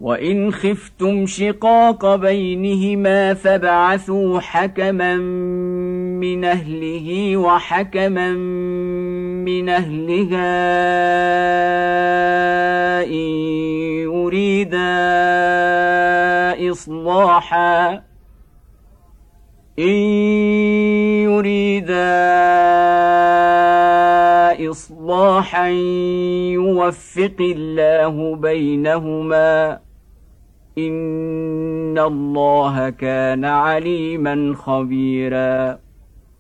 وإن خفتم شقاق بينهما فابعثوا حكما من أهله وحكما من أهلها إن يريدا إصلاحا يوفق الله بينهما إن الله كان عليما خبيرا.